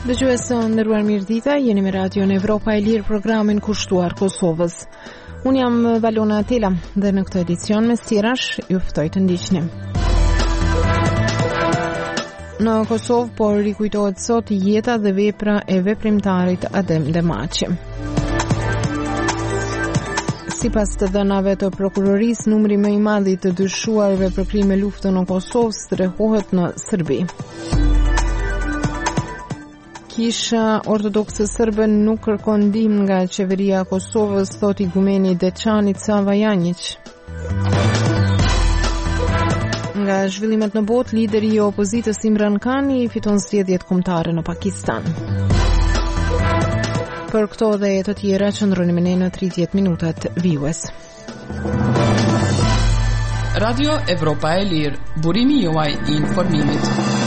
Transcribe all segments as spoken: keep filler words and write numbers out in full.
Dëgjues të nderuar, mirëdita, jeni me Radio në Evropa e Lirë, programin kushtuar Kosovës. Unë jam Valona Atela dhe në këtë edicion me stirash ju ftoj të ndiqni. Në Kosovë po rikujtohet sot jeta dhe vepra e veprimtarit Adem Demaçi. Sipas të dhënave të prokurorisë, numri më i madh i të dyshuarve për krime lufte në Kosovë strehohet në Serbi. Kisha ortodokse serbe nuk kërkon ndihmë nga qeveria e Kosovës, thot igumeni Deçani Cavajanjić. Nga zhvillimet në botë, lideri i opozitës Imran Kani fiton zgjedhjet kombëtare në Pakistan. Për këto dhe të tjera qëndroni me ne në tridhjetë minutat vijues. Radio Evropa e Lirë, burimi juaj i informimit.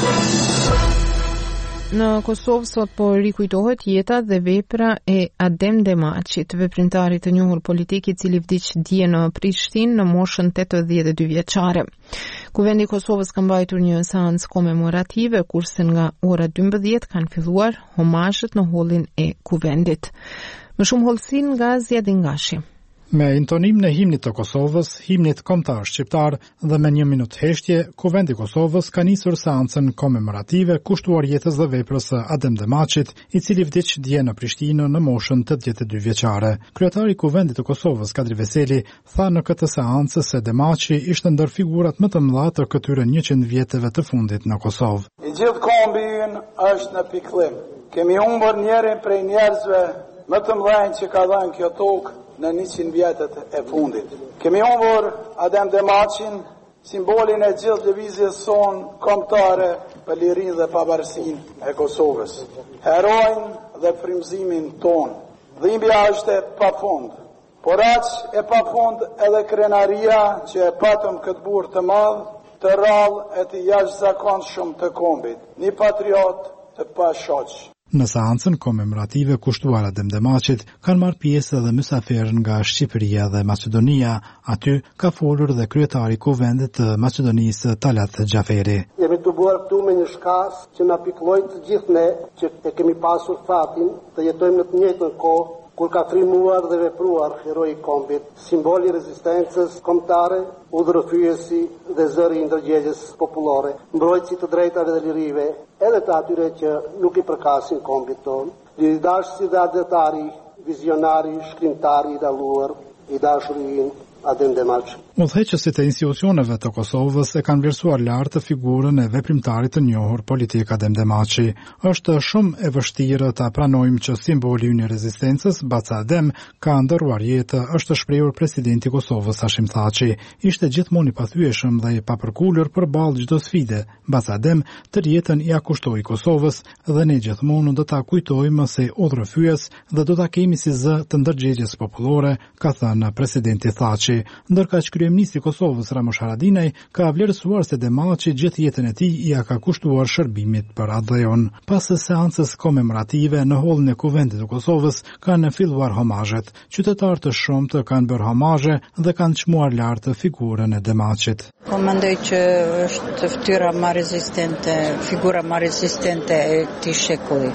Në Kosovë sot po rikujtohet jeta dhe vepra e Adem Demaçit, veprimtarit të njohur politik i cili vdiq dje në Prishtinë në moshën tetëdhjetë e dy vjeçare. Kuvendi i Kosovës ka mbajtur një seancë komemorative, kurse nga ora dymbëdhjetë kanë filluar homazhet në hollin e kuvendit. Më shumë hollësi nga Zjadin Gashi. Me intonim në himnit të Kosovës, himnit kombëtar shqiptar dhe me një minutë heshtje, Kuvendi i Kosovës ka nisur seancën komemorative kushtuar jetës dhe veprës së Adem Demaçit, i cili vdiq dje në Prishtinë në moshën tetëdhjetë e dy vjeçare. Kryetari i Kuvendit të Kosovës, Kadri Veseli, tha në këtë seancë se Demaçi ishte ndër figurat më të mëdha të këtyre njëqind vjetëve të fundit në Kosovë. I gjithë kombi ynë është në pikëllim. Kemi humbur njërin prej njerëzve më të mëdhenj që ka dhënë kjo tokë në njëqind vjetët e fundit. Kemi humbur Adem Demaçin, simbolin e gjithë lëvizjes son kombëtare për lirinë dhe pavarësinë e Kosovës. Herojnë dhe frymëzimin ton. Dhimbja është e pafund, por aq e pafund edhe krenaria që e patëm këtë burr të madh, të rrallë e të jashtëzakonshëm të kombit, një patriot të pashoq. Në seancën komemorative kushtuar Adem Demaçit kanë marrë pjesë edhe mysafirë nga Shqipëria dhe Maqedonia. Aty ka folur dhe kryetari i Kuvendit të Maqedonisë, Talat Xhaferi. Jemi të buar këtu me një shkas që na pikëllojnë të gjithë ne që e kemi pasur fatin të jetojmë në të njëjtën kohë kur ka frymëruar dhe vepruar heroi i kombit, simboli i rezistencës kombëtare, udhërrëfyesi dhe zëri i ndërgjegjës popullore, mbrojtësi të drejtave dhe lirive, edhe të atyre që nuk i përkasin kombit tonë, liridashësi dhe adetari, vizionari, shkrimtari i dalluar, i dashurin Adem Demaçi. Udhëheqësit e institucioneve të Kosovës e kanë vlerësuar lart të figurën e veprimtarit të njohur politik Adem Demaçi. Është shumë e vështirë ta pranojmë që simboli i rezistencës, Baca Adem, ka ndërruar jetë, është shprehur presidenti i Kosovës Hashim Thaçi. Ishte gjithmonë i pathyeshëm dhe i papërkulur përballë çdo sfide. Baca Adem tërë jetën ia kushtoi Kosovës dhe ne gjithmonë do ta kujtojmë si udhërrëfyes dhe do ta kemi si zë të ndërgjegjës popullore, ka thënë presidenti Thaçi. Ndërkaq kryeministri i Kosovës Ramush Haradinaj ka vlerësuar se Demaçi gjithë jetën e tij ia ka kushtuar shërbimit për atë. Pas seancës komemorative në hollin e Kuvendit të Kosovës kanë filluar homazhet. Qytetarë të shumtë kanë bërë homazhe dhe kanë çmuar lart figurën e Demaçit. Po mendoj që është fytyra më rezistente, figura më rezistente e këtij shekulli.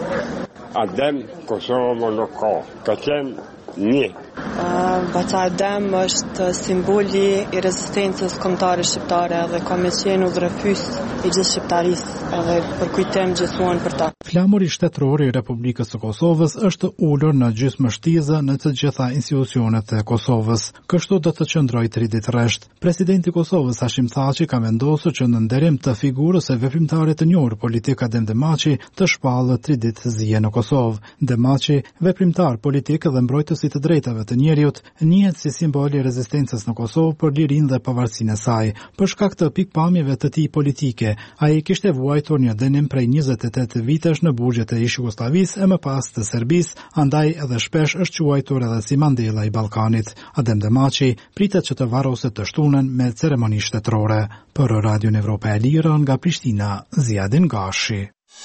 Adem Kosovë nuk ka, ka qenë një. Uh, Baca Adem është simboli i rezistencës kombëtare shqiptare dhe ka qenë udhërrëfyes i gjithë shqiptarisë edhe për kujtim gjithmonë për ta. Flamuri shtetëror i Republikës së Kosovës është ulur në gjysmështizë në të gjitha institucionet e Kosovës. Kështu do të qëndrojë tri ditë rresht. Presidenti i Kosovës Hashim Thaçi ka vendosur që në nderim të figurës së veprimtarit të njohur politik Adem Demaçi të shpallë tri ditë zije në Kosovë. Demaçi, veprimtar politik dhe mbrojtës i të drejtave të njerëzit, njihet si simboli i rezistencës në Kosovë për lirinë dhe pavarësinë e saj. Për shkak të pikpamjeve të tij politike, ai kishte vuajtur një dënim prej njëzet e tetë vitesh në burgjet e Jugosllavisë e më pas të Serbisë, andaj edhe shpesh është quajtur edhe si Mandela i Ballkanit. Adem Demaçi pritet që të varroset të shtunën me ceremoni shtetërore. Për Radio Evropa e Lirë nga Prishtina, Zjadin Gashi.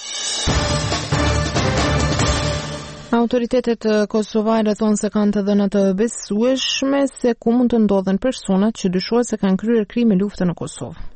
Autoritetet kosovare thonë se kanë të dhëna të besueshme se ku mund të ndodhen personat që dyshohet se kanë kryer krime lufte në Kosovë.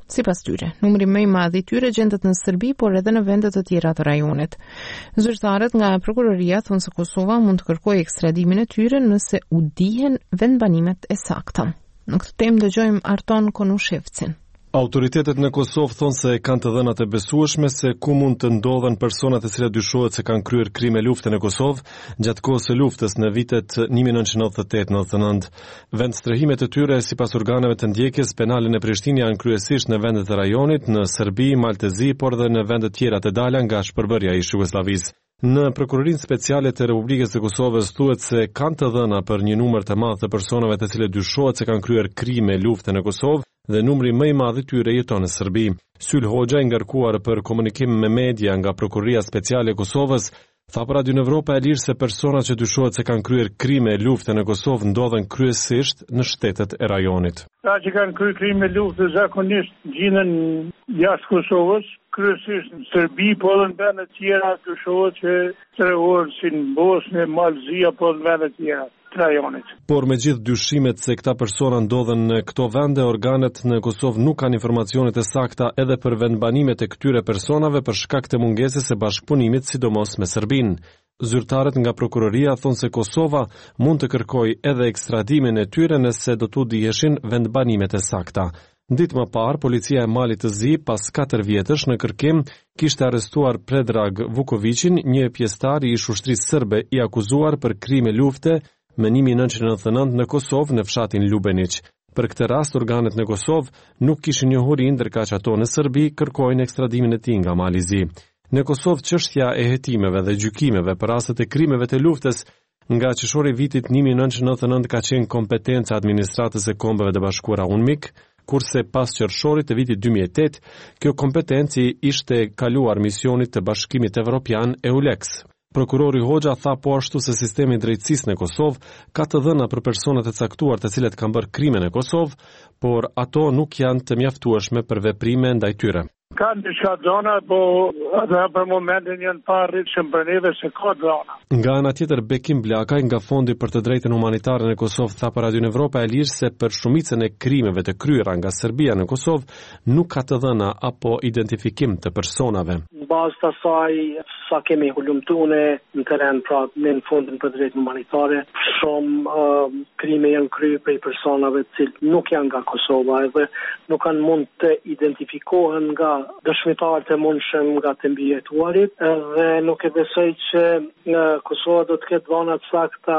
Sipas tyre, numri më i madh i tyre gjendet në Serbi, por edhe në vende të tjera të rajonit. Zyrtarët nga prokuroria thonë se Kosova mund të kërkojë ekstradimin e tyre nëse u dihen vendbanimet e sakta. Në këtë temë dëgjojmë Arton Konushevcin. Autoritetet në Kosovë thonë se kanë të dhënat e besueshme se ku mund të ndodhen personat e cilat dyshohet se kanë kryer krime lufte në Kosovë gjatë kohës së luftës në vitet një mijë nëntëqind e nëntëdhjetë e nëntëdhjetë e nëntë. Vendstrehimet e tyre sipas organeve të ndjekjes penale në Prishtinë janë kryesisht në vendet e rajonit, në Serbi, Maltezi, por edhe në vende tjera të dala nga shpërbërja e Jugosllavisë. Në Prokurorinë Speciale të Republikës së Kosovës thuhet se kanë të dhëna për një numër të madh të personave të cilët dyshohet se kanë kryer krime lufte në Kosovë dhe numri më i madh i tyre jeton në Serbi. Syl Hoxha, i ngarkuar për komunikim me media nga Prokuroria Speciale e Kosovës, tha për Radio Evropa e Lirë se personat që dyshohet se kanë kryer krime lufte në Kosovë ndodhen kryesisht në shtetet e rajonit. Ata që kanë kryer krime lufte zakonisht gjenden jashtë Kosovës, kryesisht në Serbi, po edhe në vende të tjera dyshohet që treguar si në Bosnë, Malzi apo në vende të tjera të rajonit. Por me gjithë dyshimet se këta persona ndodhen në këto vende, organet në Kosovë nuk kanë informacionet e sakta edhe për vendbanimet e këtyre personave për shkak të mungesës së bashkëpunimit, sidomos me Serbinë. Zyrtarët nga prokuroria thonë se Kosova mund të kërkojë edhe ekstradimin e tyre nëse do t'u dijeshin vendbanimet e sakta. Ditë më parë, policia e Malit të Zi, pas katër vjetësh në kërkim, kishte arrestuar Predrag Vukovicin, një pjesëtar i ushtrisë serbe i akuzuar për krime lufte më një mijë nëntëqind e nëntëdhjetë e nëntë në Kosovë në fshatin Lubeniq. Për këtë rast, organet në Kosovë nuk kishin njohuri, ndërkaq ato në Serbi kërkojnë ekstradimin e tij nga Mali i Zi. Në Kosovë, çështja e hetimeve dhe gjykimeve për rastet e krimeve të luftës nga qershori i vitit një mijë nëntëqind e nëntëdhjetë e nëntë ka qenë kompetenca e administratës së Kombeve të Bashkuara UNMIK, kurse pas qershorit të vitit dy mijë e tetë, kjo kompetenci ishte kaluar misionit të Bashkimit Evropian EULEX. Prokurori Hoxha tha po ashtu se sistemi i drejtësisë në Kosovë ka të dhëna për personat e caktuar të cilët kanë bërë krime në Kosovë, por ato nuk janë të mjaftueshme për veprime ndaj tyre. Kanë disa zona, po ata për momentin janë pa arritshëm për neve se ka zona. Nga ana tjetër, Bekim Blakaj nga Fondi për të drejtën humanitare në Kosovë tha për Radio Evropa e Lirë se për shumicën e krimeve të kryera nga Serbia në Kosovë nuk ka të dhëna apo identifikim të personave. Në bazë të asaj, sa kemi hulumtune në teren, pra në Fondin për drejtën humanitare, shumë uh, krime janë kryer prej personave të cilët nuk janë nga Kosova edhe nuk kanë mund të identifikohen nga dëshmitarët e mundshëm nga të mbijetuarit, dhe nuk e besoj që në Kosova do të ketë dhëna të sakta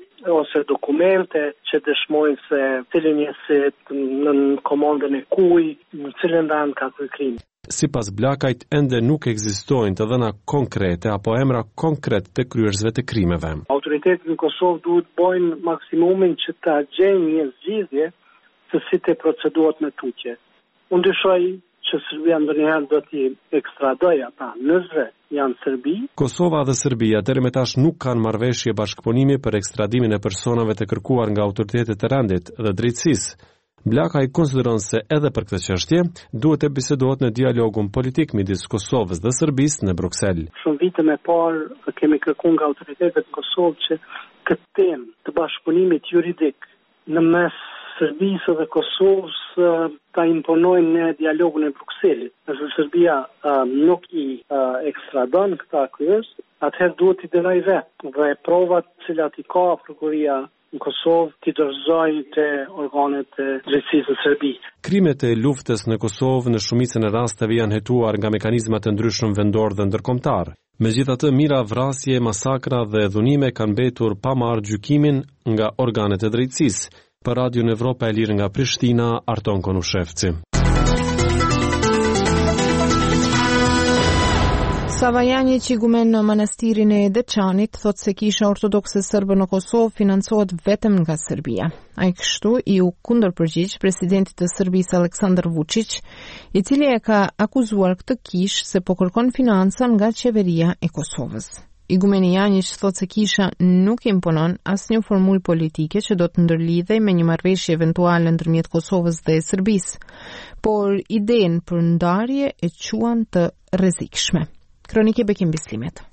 ose dokumente që dëshmojnë se cilin jesit në komandën e kuj, në cilin vend ka kryer krimi. Sipas Blakajt, ende nuk ekzistojnë të dhëna konkrete apo emra konkret të kryerësve të krimeve. Autoritetet në Kosovë duhet bojnë maksimumin që ta gjejnë një zgjidhje se si të procedohet me tutje. Unë dyshoj që Serbia ndonjëherë do t'i ekstradojë ata nëse janë Serbi. Kosova dhe Serbia deri më tash nuk kanë marrëveshje bashkëpunimi për ekstradimin e personave të kërkuar nga autoritetet e rendit dhe drejtësisë. Blakaj konsideron se edhe për këtë çështje duhet të bisedohet në dialogun politik midis Kosovës dhe Serbisë në Bruksel. Shumë vite më parë kemi kërkuar nga autoritetet e Kosovës që këtë temë të bashkëpunimit juridik në mes Serbisë dhe Kosovës ta imponojnë në dialogun e Brukselit. Nëse Serbia uh, nuk i uh, ekstradon këta kryes, atëherë duhet i dënoj vetë dhe provat cilat i ka prokuroria në Kosovë t'i dorëzojnë të organet e drejtësisë në Serbi. Krimet e luftës në Kosovë në shumicën e rasteve janë hetuar nga mekanizma të ndryshëm vendor dhe ndërkombëtar. Megjithatë, mira vrasje, masakra dhe dhunime kanë mbetur pa marrë gjykimin nga organet e drejtësisë. Për Radio Evropa e Lirë nga Prishtina, Arton Konushevci. Savajani, qigumen në manastirin e Deçanit, thot se kisha ortodokse sërbë në Kosovë financohet vetëm nga Serbia. Ai kështu i u kundërpërgjigj presidentit të Serbisë Aleksandar Vučić, i cili e ka akuzuar këtë kishë se po kërkon financa nga qeveria e Kosovës. Igumeni Janjić thot se kisha nuk imponon asnjë formulë politike që do të ndërlidhej me një marrëveshje eventuale ndërmjet Kosovës dhe Serbisë, por idenë për ndarje e quan të rrezikshme. Kronike Bekim Bislimet.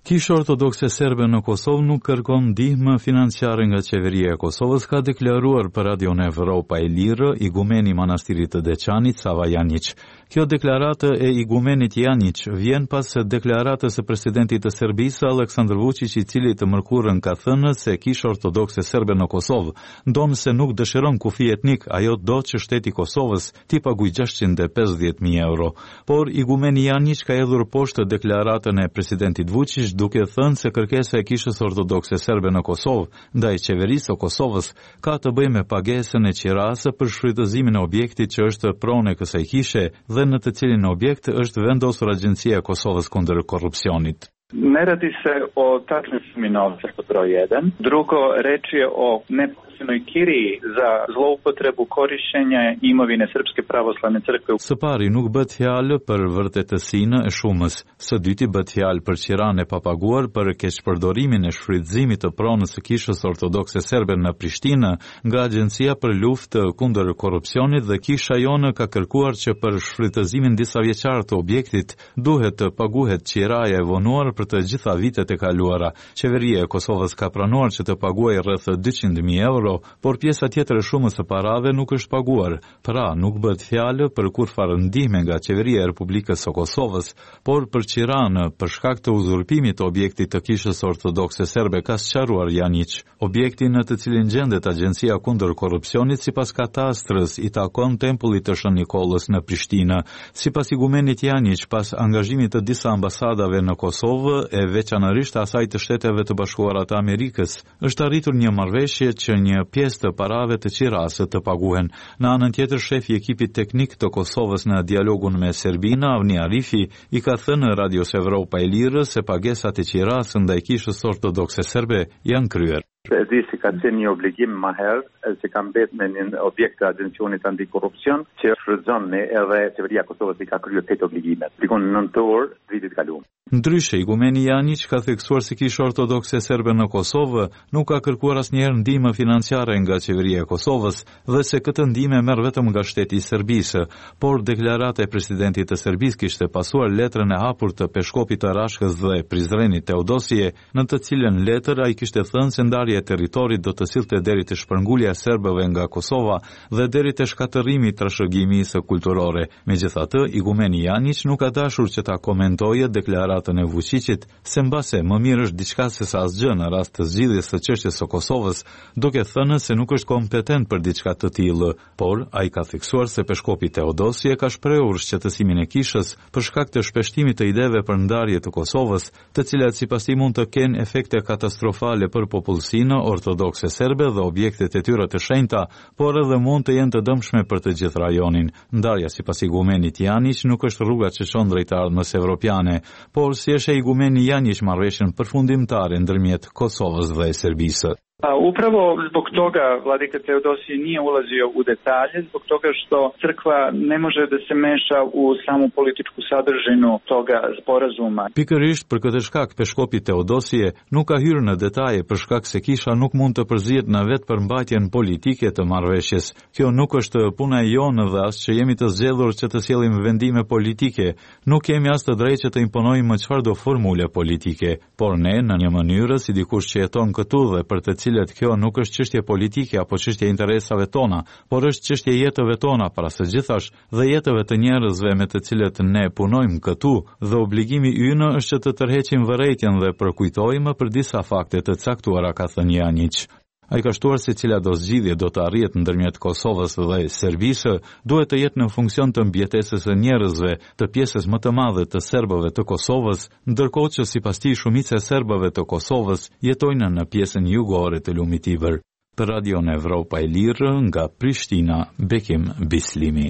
Kisha Ortodokse Serbe në Kosovë nuk kërkon ndihmë financiare nga qeveria e Kosovës, ka deklaruar për Radion Evropa e Lirë igumeni manastirit të Deçanit Sava Janjić. Kjo deklaratë e igumenit Janjić vjen pas deklaratës së presidentit të Serbisë Aleksandar Vučić, i cili të mërkurën ka thënë se Kisha Ortodokse Serbe në Kosovë ndonë se nuk dëshiron kufi etnik, ajo do që shteti Kosovës t'i paguaj gjashtëqind e pesëdhjetë mijë euro. Por igumeni Janjić ka hedhur poshtë deklaratën e presidentit Vučić, duke thënë se kërkesa e Kishës Ortodokse Serbe në Kosovë ndaj qeverisë së Kosovës ka të bëjë me pagesën e qirasë për shfrytëzimin e objektit që është pronë e kësaj kishe dhe në të cilin objekt është vendosur Agjencia e Kosovës kundër korrupsionit. Ne radi se o tačnoj sumi novca pod broj jedan. Drugo, reč je o neposrednoj kiriji za zloupotrebu korišćenja imovine Srpske pravoslavne crkve. Së pari nuk bëhet fjalë për vërtetësinë e shumës. Së dyti bëhet fjalë për qiranë e papaguar për keqpërdorimin e shfrytëzimit të pronës së Kishës Ortodokse Serbe në Prishtinë nga Agjencia për Luftë kundër Korrupsionit, dhe kisha jonë ka kërkuar që për shfrytëzimin disa vjeçar të objektit duhet të paguhet qiraja e vonuar për të gjitha vitet e kaluara. Qeveria e Kosovës ka pranuar që të paguajë rreth dyqind mijë euro, por pjesa tjetër e shumës së parave nuk është paguar. Pra, nuk bëhet fjalë për kurrfarë ndihme nga qeveria e Republikës së Kosovës, por për qiranë për shkak të uzurpimit të objektit të Kishës Ortodokse Serbe, ka sqaruar Janjić. Objekti në të cilin gjendet Agjencia kundër korrupsionit sipas katastrës i takon tempullit të Shën Nikollës në Prishtinë. Sipas igumenit Janjić, pas angazhimit të disa ambasadave në Kosovë e veçanërisht asaj të Shteteve të Bashkuara të Amerikës, është arritur një marrëveshje që një pjesë të parave të qirasë të paguhen. Në anën tjetër, shefi i ekipit teknik të Kosovës në dialogun me Serbinë, Avni Arifi, i ka thënë Radios Evropa e Lirë se pagesat e qirasë ndaj Kishës Ortodokse Serbe janë kryer. E di se ka qenë një obligim më herë se ka mbet me një objekt të Agjencionit Antikorrupsion që shfrytëzon edhe qeveria e Kosovës i ka kryer këto obligime. Dikon në nëntor vitit kaluar. Ndryshe, igumeni Janjić ka theksuar se Kisha Ortodokse Serbe në Kosovë nuk ka kërkuar asnjëherë ndihmë financiare nga qeveria e Kosovës dhe se këtë ndihmë merr vetëm nga shteti i Serbisë, por deklarata e presidentit të Serbisë kishte pasuar letrën e hapur të Peshkopit të Rashkës dhe Prizrenit Teodosie, në të cilën letër ai kishte thënë se ndarja e territorit do të sillte deri te shpërngulja e serbëve nga Kosova dhe deri te shkatërrimi i trashëgimisë kulturore. Megjithatë, igumeni Janjić nuk ka dashur që ta komentojë deklaratën e Vučićit, se mbase më mirë është diçka se sa asgjë në rast të zgjidhjes së çështjes së Kosovës, duke thënë se nuk është kompetent për diçka të tillë, por ai ka theksuar se Peshkopi Teodosie ka shprehur shqetësimin e kishës për shkak të shpeshtimit të ideve për ndarje të Kosovës, të cilat sipas tij mund të kenë efekte katastrofale për popullsinë ortodokse serbe dhe objektet e tyre të shenjta, por edhe mund të jenë të dëmshme për të gjithë rajonin. Ndarja sipas igumenit Janjić nuk është rruga që çon drejt ardhmës evropiane, por si është igumeni Janjić marrëveshjen përfundimtare ndërmjet Kosovës dhe Serbisë. Upravo zbog toga vladika Teodosije nije ulazio u detalje, zbog toga što crkva ne može da se meša u samu političku sadržinu toga sporazuma. Pikërisht për këtë shkak Peshkopi Teodosie nuk ka hyrë në detaje për shkak se kisha nuk mund të përzihet në vetë përmbajtjen politike të marrëveshjes. Kjo nuk është puna e jonë dhe as që jemi të zgjedhur që të sjellim vendime politike. Nuk kemi as të drejtë që të imponojmë çfarëdo formule politike, por ne në një mënyrë si dikush që jeton këtu dhe për të cilet kjo nuk është çështje politike apo çështje interesave tona, por është çështje jetëve tona para së gjithash dhe jetëve të njerëzve me të cilët ne punojmë këtu, dhe obligimi ynë është që të tërheqim vërejtjen dhe përkujtojmë për disa fakte të caktuara, ka thënë Janjić. Ai ka shtuar se cila do zgjidhje do të arrihet ndërmjet Kosovës dhe Serbisë duhet të jetë në funksion të mbjetesës së njerëzve, të pjesës më të madhe të serbëve të Kosovës, ndërkohë që sipas tij shumica e serbëve të Kosovës jetojnë në pjesën jugore të lumit i Ibër. Për Radion Evropa e Lirë nga Prishtina, Bekim Bislimi.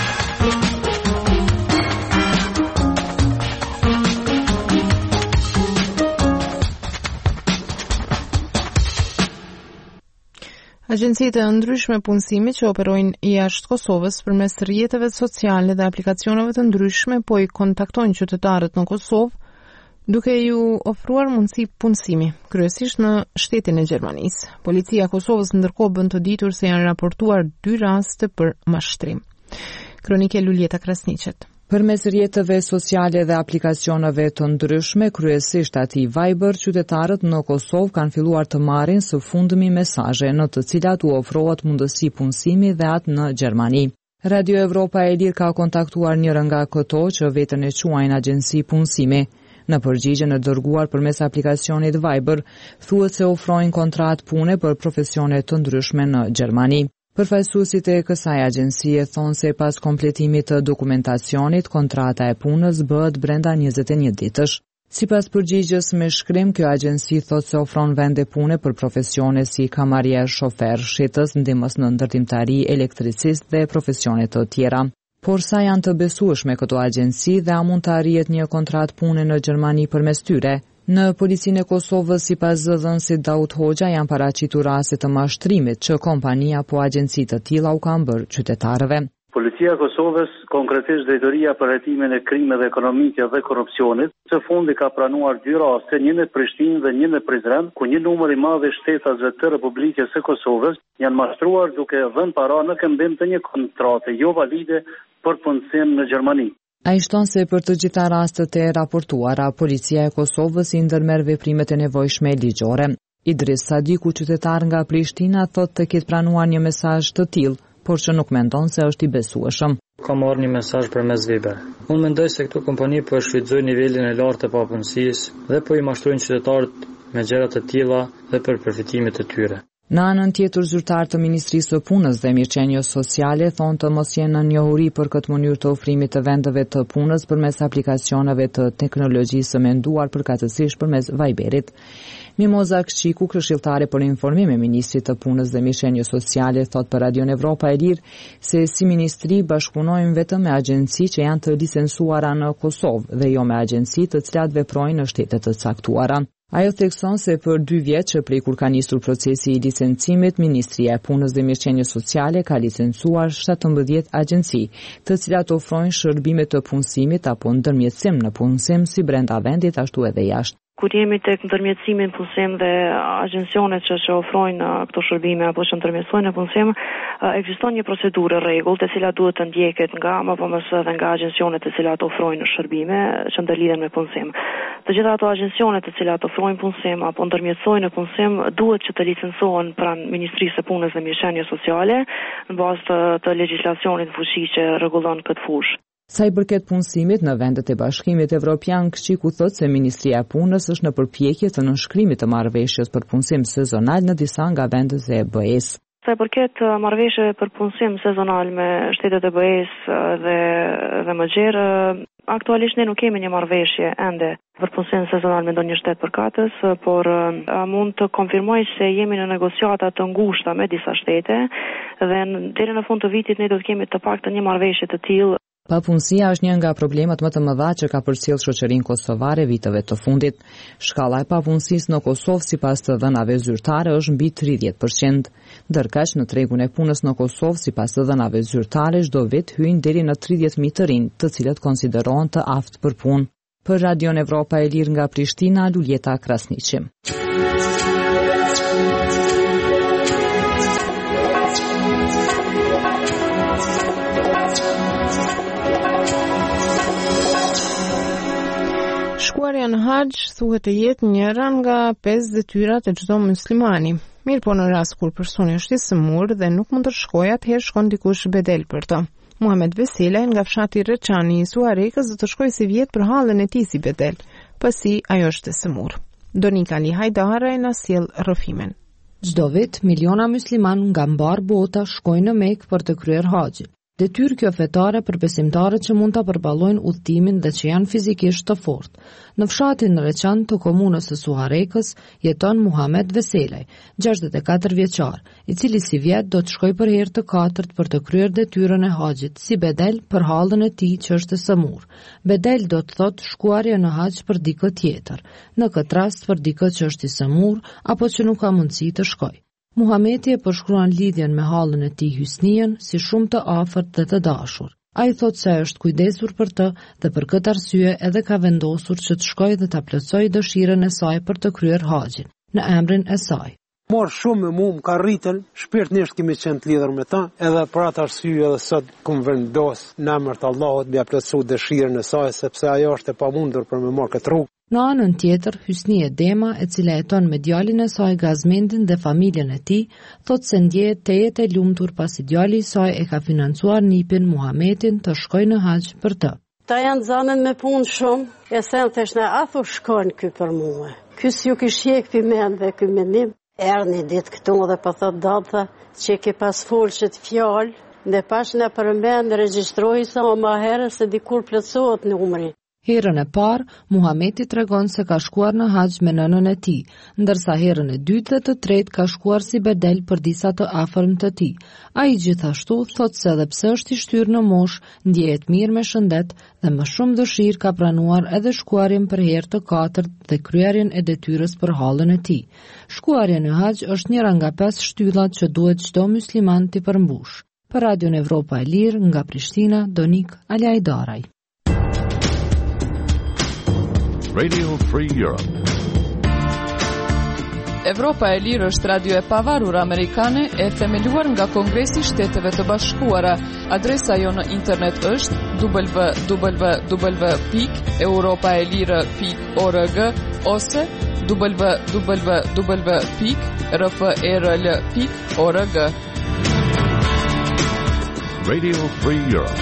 Agjencitë e ndryshme punësimi që operojnë jashtë Kosovës përmes rrjeteve sociale dhe aplikacioneve të ndryshme po i kontaktojnë qytetarët në Kosovë, duke ju ofruar mundësi punësimi, kryesisht në shtetin e Gjermanisë. Policia e Kosovës ndërkohë bën të ditur se janë raportuar dy raste për mashtrim. Kronike Luljeta Krasniqet. Përmes rrjeteve sociale dhe aplikacioneve të ndryshme, kryesisht ati Viber, qytetarët në Kosovë kanë filluar të marrin së fundmi mesazhe në të cilat u ofrohet mundësi punësimi dhe atë në Gjermani. Radio Evropa e Lirë ka kontaktuar njërën nga këto që veten e quajnë agjenci punësimi. Në përgjigjen e dërguar përmes aplikacionit Viber, thuhet se ofrojnë kontratë pune për profesione të ndryshme në Gjermani. Përfaqësuesit e kësaj agjencie thonë se pas kompletimit të dokumentacionit, kontrata e punës bëhet brenda njëzet e një ditësh. Sipas përgjigjes me shkrim, kjo agjenci thotë se ofron vende pune për profesione si kamarier, shofer, shitës, ndihmës në ndërtimtari, elektricist dhe profesione të tjera. Por sa janë të besueshme këto agjenci dhe a mund të arrihet një kontratë pune në Gjermani përmes tyre? Në policinë e Kosovës, sipas zëdhënësit Daud Hoxha, janë paraqitur raste të mashtrimit që kompania apo agjenci të tilla u kanë bërë qytetarëve. Policia e Kosovës, konkretisht Drejtoria për Hetimin e Krimeve Ekonomike dhe Korrupsionit, së fundi ka pranuar dy raste, një në Prishtinë dhe një në Prizren, ku një numër i madh i shtetësve të Republikës së Kosovës janë mashtruar duke dhënë para në këmbim të një kontrate jo valide për punësim në Gjermani. A i shton se për të gjitha rastet e raportuara, policia e Kosovës i ndërmerr veprimet e nevojshme ligjore. Idris Sadiku, qytetar nga Prishtina, thotë të ketë pranuar një mesazh të tillë, por që nuk mendon se është i besueshëm. Kam marrë një mesazh përmes Viber. Unë mendoj se këto kompani po e shfrytëzojnë nivelin e lartë të papunësisë dhe po i mashtrojnë qytetarët me gjëra të tilla dhe për përfitimet e tyre. Në anën tjetër, zyrtar të Ministrisë së Punës dhe Mirëqenies Sociale thonë të mos jenë në njohuri për këtë mënyrë të ofrimit të vendeve të punës përmes aplikacioneve të teknologjisë së menduar përkatësisht përmes Viberit. Mimoza Këshiku, këshilltare për informim e Ministrit të Punës dhe Mirëqenies Sociale, thotë për Radio Evropa e Lirë se si ministri bashkëpunojnë vetëm me agjenci që janë të licencuara në Kosovë dhe jo me agjenci të cilat veprojnë në shtete të caktuara. Ajo thekson se për dy vjet që prej kur ka nisur procesi i licencimit, Ministria e Punës dhe Mirëqenies Sociale ka licencuar shtatëmbëdhjetë agjenci, të cilat ofrojnë shërbime të punësimit apo ndërmjetësim në punësim si brenda vendit ashtu edhe jashtë. Kur jemi tek ndërmjetësimi në punësim dhe agjencionet që, që ofrojnë këto shërbime apo që ndërmjetësojnë në punësim, ekziston një procedurë rregull të cilat duhet të ndjeket nga më pas edhe nga agjencionet të cilat ofrojnë shërbime që ndërlidhen me punësim. Të gjitha ato agjencionet të cilat ofrojnë punësim apo ndërmjetësojnë në punësim duhet që të licencohen pranë Ministrisë së Punës dhe Mirëqenies Sociale në bazë të, të legjislacionit fuqi që rregullon këtë fushë. Sa i përket punësimit në vendet e Bashkimit Evropian, Këshiku thotë se Ministria e Punës është në përpjekje të nënshkrimit të marrëveshjes për punësim sezonal në disa nga vendet e B E-s. Sa i përket marrëveshje për punësim sezonal me shtetet e B E-s dhe dhe më gjerë, aktualisht ne nuk kemi një marrëveshje ende për punësim sezonal me ndonjë shtet përkatës, por a mund të konfirmoj se jemi në negociata të ngushta me disa shtete dhe deri në fund të vitit ne do të kemi të paktën një marrëveshje të tillë. Papunësia është një nga problemet më të mëdha që ka përcjellë shoqërinë kosovare viteve të fundit. Shkalla e papunësisë në Kosovë sipas të dhënave zyrtare është mbi tridhjetë përqind. Ndërkaq në tregun e punës në Kosovë sipas të dhënave zyrtare çdo vit hyjnë deri në tridhjetë mijë të rinj, të cilët konsiderohen të aftë për punë. Për Radio Evropa e Lirë nga Prishtina, Luljeta Krasniqi. Shkuarja në Haxh thuhet të jetë njëra nga pesë detyrat e çdo muslimani. Mirë po në rast kur personi është i smur dhe nuk mund të shkojë, atëherë shkon dikush bedel për të. Muhamet Veselaj nga fshati Reçani i Suarekës do të shkojë si vjet për hallën e tij si bedel, pasi ajo është e smur. Donika Ali Hajdara e na sjell rrëfimin. Çdo vit miliona musliman nga mbar bota shkojnë në Mekë për të kryer haxhin. Detyrë kjo fetare për besimtarët që mund ta përballojnë udhëtimin dhe që janë fizikisht të fortë. Në fshatin Reçan të komunës së Suarekës jeton Muhamet Veselaj, gjashtëdhjetë e katër vjeçar, i cili si vjet do të shkojë për herë të katërt për të kryer detyrën e haxhit si bedel për hallën e tij që është e smur. Bedel do të thotë shkuarja në haxh për dikë tjetër, në këtë rast për dikë që është i smur apo që nuk ka mundësi të shkojë. Muhameti e përshkruan lidhjen me hallën e tij Hysnien si shumë të afërt dhe të dashur. Ai thotë se është kujdesur për të dhe për këtë arsye edhe ka vendosur që të shkojë dhe ta plotësojë dëshirën e saj për të kryer haxhin në emrin e saj. Morë shumë mu më ka rritën, shpirtërisht kemi qenë të lidhur me ta, edhe për atë arsye edhe sot kum vendos në emër të Allahut mbi plotësu dëshirën e saj, sepse ajo është e pamundur për me marrë këtë rrugë. Në anën tjetër, Hysnie Dema, e cila jeton me djalin e saj Gazmendin dhe familjen e tij, thotë se ndjehet të jetë e lumtur pasi djali i saj e ka financuar nipin Muhamedin të shkojë në haxh për të. Ta janë zanën me punë shumë, e sen thesh në athu shkojnë ky për mua. Ky s'ju kish hjek pi mendve ky menim. Erë një ditë këtu dhe për thot dadha që ke pas folqet fjallë, dhe pash në përmend regjistroj sa o ma herë se dikur plëtsohet numri. Herën e parë, Muhameti tregon se ka shkuar në haxh me nënën e tij, ndërsa herën e dytë dhe të tretë ka shkuar si bedel për disa të afërm të tij. Ai gjithashtu thot se edhe pse është i shtyrë në moshë, ndjehet mirë me shëndet dhe më shumë dëshirë ka pranuar edhe shkuarjen për herë të katërt dhe kryerjen e detyrës për hallën e tij. Shkuarja në haxh është njëra nga pesë shtyllat që duhet çdo musliman t'i përmbush. Për Radion Evropa e Lirë nga Prishtina, Donik Alajdaraj. Radio Free Europe. Evropa e Lirë është radio e pavarur amerikane e themeluar nga Kongresi i Shteteve të Bashkuara. Adresa jo në internet është w w w pikë europaelire pikë org ose w w w pikë r f r l pikë org. Radio Free Europe.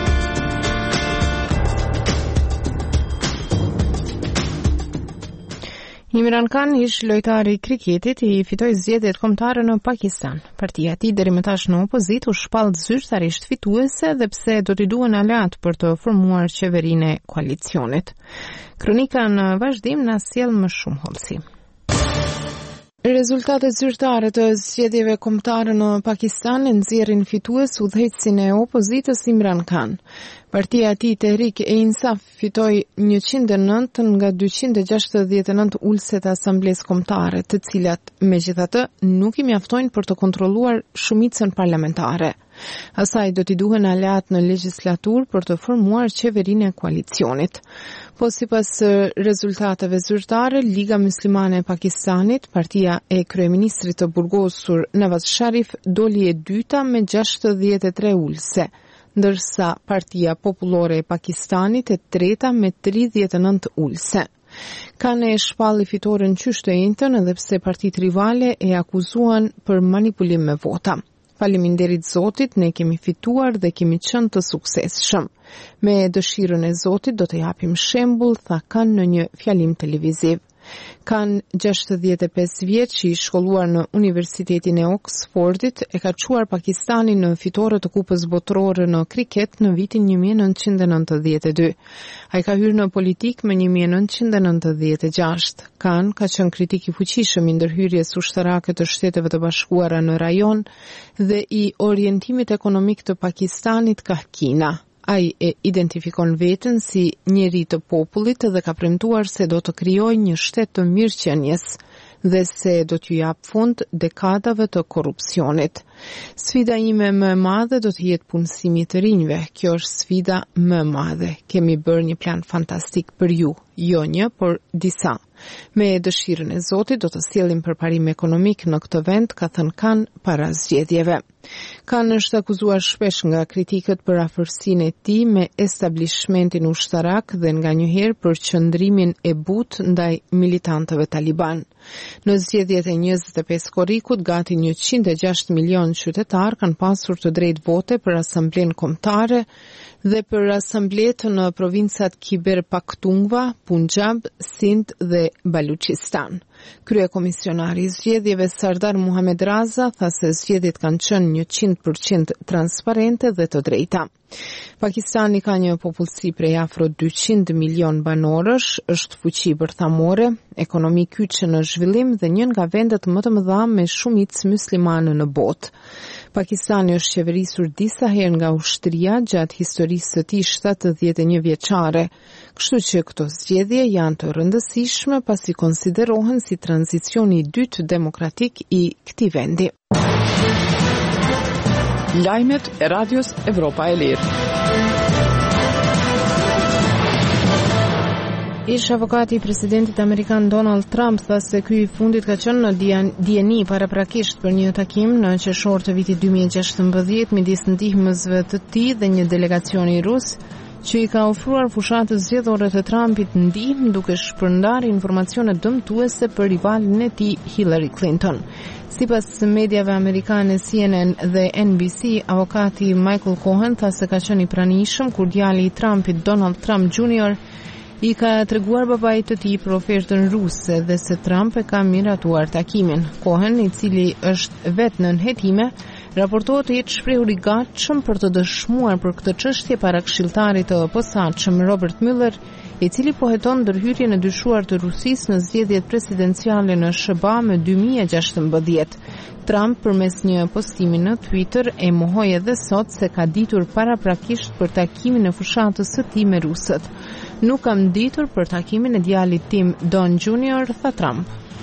Imran Khan, ish lojtari i kriketit, i fitoi zgjedhjet kombëtare në Pakistan. Partia e tij deri më tash në opozitë u shpall zyrtarisht fituese dhe pse do t'i duhen aleat për të formuar qeverinë e koalicionit. Kronika në vazhdim na sjell më shumë hollësi. Rezultatet zyrtare të zgjedhjeve kombëtare në Pakistan e nxjerrin fitues udhëheqësin e opozitës Imran Khan. Partia e tij Tehrik-e-Insaf fitoi njëqind e nëntë nga dyqind e gjashtëdhjetë e nëntë ulëse të asamblesë kombëtare, të cilat megjithatë nuk i mjaftojnë për të kontrolluar shumicën parlamentare. Asaj do t'i duhen aleat në legjislaturë për të formuar qeverinë e koalicionit. Po sipas rezultateve zyrtare, Liga Muslimane e Pakistanit, partia e kryeministrit të burgosur Nawaz Sharif, doli e dyta me gjashtëdhjetë e tre ulëse, ndërsa Partia Popullore e Pakistanit e treta me tridhjetë e nëntë ulëse. Kanë e shpalli fitoren qysht të njëjtën edhe pse partitë rivale e akuzuan për manipulim me vota. Faleminderit Zotit, ne kemi fituar dhe kemi qenë të suksesshëm. Me dëshirën e Zotit do të japim shembull, tha Khan në një fjalim televiziv. Khan, gjashtëdhjetë e pesë vjeç, i shkolluar në Universitetin e Oxfordit, e ka çuar Pakistanin në fitore të Kupës Botërore në kriket në vitin një mijë e nëntëqind e nëntëdhjetë e dy. Ai ka hyrë në politik më një mijë e nëntëqind e nëntëdhjetë e gjashtë. Khan ka qenë kritik i fuqishëm i ndërhyrjes ushtarake të Shteteve të Bashkuara në rajon dhe i orientimit ekonomik të Pakistanit ka Kina. Ai e identifikon veten si njeri të popullit dhe ka premtuar se do të krijojë një shtet të mirëqenies dhe se do t'ju jap fund dekadave të korrupsionit. Sfida ime më e madhe do të jetë punësimi të rinjve. Kjo është sfida më e madhe. Kemi bërë një plan fantastik për ju, jo një, por disa. Me dëshirën e Zotit do të sjellim përparim ekonomik në këtë vend, ka thënë Khan para zgjedhjeve. Khan është akuzuar shpesh nga kritikët për afërsinë e tij me establishmentin ushtarak dhe nga njëherë për qëndrimin e butë ndaj militantëve taliban. Në zgjedhjet e njëzet e pesë korrikut, gati njëqind e gjashtë milion qytetar kanë pasur të drejtë vote për asamblen kombëtare dhe për asamblet në provincat Khyber Pakhtunkhwa, Punjab, Sindh dhe Baluchistan. Kryekomisionari i zgjedhjeve Sardar Muhammad Raza tha se zgjedhjet kanë qenë njëqind përqind transparente dhe të drejta. Pakistani ka një popullsi prej afro dyqind milion banorësh, është fuqi bërthamore, ekonomi kyçe në zhvillim dhe një nga vendet më të mëdha me shumicë muslimane në botë. Pakistani është qeverisur disa herë nga ushtria gjatë historisë së tij shtatëdhjetë e një vjeçare, kështu që këto zgjedhje janë të rëndësishme pasi konsiderohen si tranzicioni i dytë demokratik i këtij vendi. Lajmet e Radios Evropa e Lirë. Ish avokati I presidentit amerikan Donald Trump tha se ky I fundit ka qenë në dieni paraprakisht për një takim në qershor të vitit dy mijë e gjashtëmbëdhjetë midis ndihmësve të tij dhe një delegacioni rus që I ka ofruar fushatës zgjedhore të Trumpit ndihmë duke shpërndarë informacione dëmtuese për rivalin e tij Hillary Clinton. Sipas mediave amerikane C N N dhe N B C, avokati Michael Cohen tha se ka qenë I pranishëm kur djali I Trumpit Donald Trump Junior I ka treguar babait të tij për ofertën ruse dhe se Trump e ka miratuar takimin. Cohen, I cili është vetë nën hetime, raportohet të jetë shprehur I gatshëm për të dëshmuar për këtë çështje para këshilltarit të posaçëm Robert Mueller, I cili po heton ndërhyrjen e dyshuar të Rusisë në zgjedhjet presidenciale në S B A më dy mijë e gjashtëmbëdhjetë. Trump përmes një postimi në Twitter e mohoi edhe sot se ka ditur paraprakisht për takimin e fushatës së tij me rusët. Nuk kam ditur për takimin e djalit tim Don Junior, tha Trump.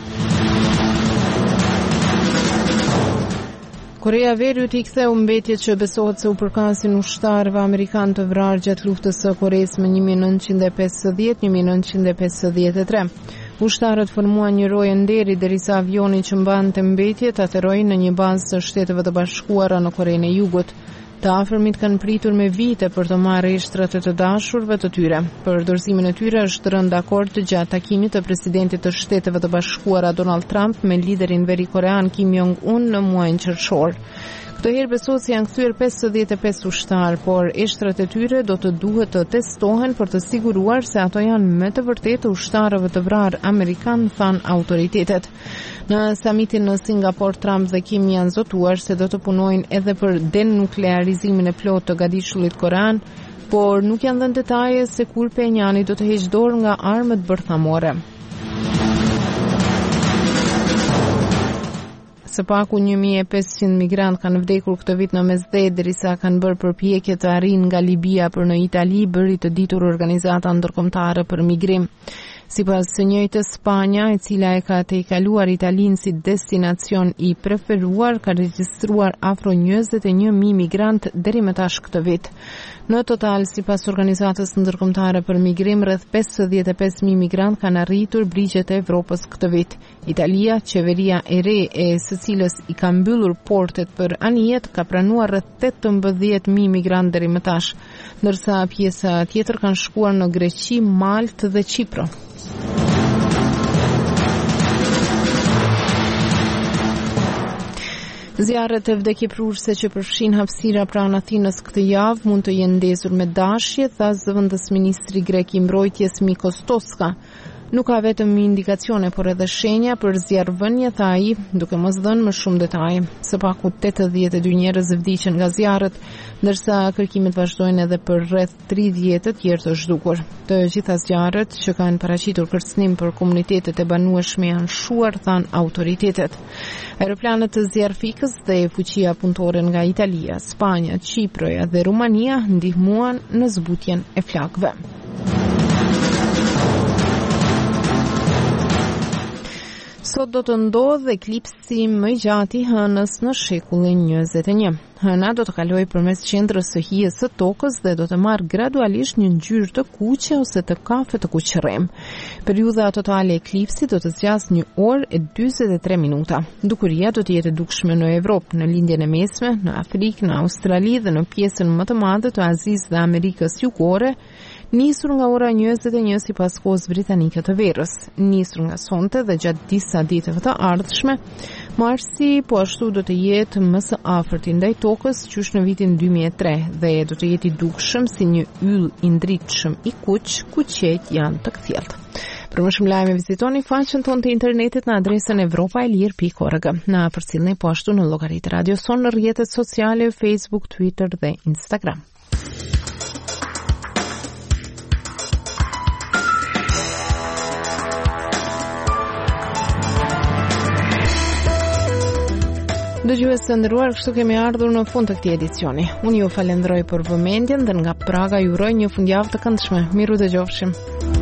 Korea e Veriut I ktheu mbetjet që besohet se u përkasin ushtarëve amerikanë të vrarë gjatë luftës së Koreas më një mijë e nëntëqind e pesëdhjetë - një mijë e nëntëqind e pesëdhjetë e tre. Ushtarët formuan një rojë nderi derisa avioni që mbante mbetjet ateroi në një bazë të Shteteve të Bashkuara në Korenë e Jugut. Të afërmit kanë pritur me vite për të marrë rishtrat e të dashurve të tyre. Për dorëzimin e tyre është rënë dakord gjatë takimit të presidentit të Shteteve të Bashkuara Donald Trump me liderin verikorean Kim Jong-un në muajin qershor. Këtë herë besohet se janë kthyer pesëdhjetë e pesë ushtar, por eshtrat e tyre do të duhet të testohen për të siguruar se ato janë me të vërtetë ushtarëve të vrarë amerikan, than autoritetet. Në samitin në Singapur, Trump dhe Kim janë zotuar se do të punojnë edhe për denuklearizimin e plotë të gadishullit korean, por nuk janë dhënë detaje se kur Pyongyang do të heqë dorë nga armët bërthamore. Së paku një mijë e pesëqind migrant kanë vdekur këtë vit në Mesdhe derisa kanë bërë përpjekje të arrijnë nga Libia për në Itali, bëri të ditur Organizata Ndërkombëtare për Migrim. Sipas së njëjtës, Spanja, e cila e ka tejkaluar Italinë si destinacion I preferuar, ka regjistruar afro njëzet e një mijë migrant deri më tash këtë vit. Në total, sipas Organizatës Ndërkombëtare për Migrim, rreth pesëdhjetë e pesë mijë migrant kanë arritur brigjet e Evropës këtë vit. Italia, qeveria e re e së cilës I ka mbyllur portet për anijet, ka pranuar rreth tetëmbëdhjetë mijë migrant deri më tash, ndërsa pjesa tjetër kanë shkuar në Greqi, Maltë dhe Çipër. Zjarret e vdekjeprurse që përfshin hapësira pranë Athinës këtë javë mund të jenë ndezur me dashje, tha zëvendës ministri grek I mbrojtjes Mikos Toska. Nuk ka vetëm indikacione, por edhe shenja për zjarrvënie, tha ai, duke mos dhënë më shumë detaje. Së paku tetëdhjetë e dy njerëz vdiqën nga zjarret, ndërsa kërkimet vazhdojnë edhe për rreth tridhjetë të tjerë të zhdukur. Të gjitha zjarret që kanë paraqitur kërcënim për komunitetet e banueshme janë shuar, than autoritetet. Aeroplanet të zjarrfikës dhe fuqia punëtore nga Italia, Spanja, Çipër dhe Rumania ndihmuan në zbutjen e flakëve. Sot do të ndodhë eklipsi më I gjati hënës në shekullin njëzet e një. Hëna do të kalojë përmes qendrës së hijes së tokës dhe do të marrë gradualisht një ngjyrë të kuqe ose të kafe të kuqërrem. Periudha totale e eklipsit do të zgjasë një orë e dyzet e tre minuta. Dukuria do të jetë e dukshme në Evropë, në lindjen e mesme, në Afrikë, në Australi dhe në pjesën më të madhe të Azisë dhe Amerikës Jugore, nisur nga ora njëzet e një sipas kohës britanike të verës. Nisur nga sonte dhe gjatë disa ditëve të ardhshme, Marsi po ashtu do të jetë më së afërt ndaj tokës qysh në vitin dy mijë e tre dhe do të jetë I dukshëm si një yll I ndritshëm I kuq, ku qejt janë të kthjellët. Për më shumë lajme vizitoni faqen tonë të internetit në adresën evropa e lirë pikë org. Na përcjellni po ashtu në llogaritë Radio Son në rrjetet sociale Facebook, Twitter dhe Instagram. Dëgjues të nderuar, kështu kemi ardhur në fund të këtij edicioni. Unë ju falenderoj për vëmendjen dhe nga Praga ju uroj një fundjavë të këndshme. Miru dëgjofshim.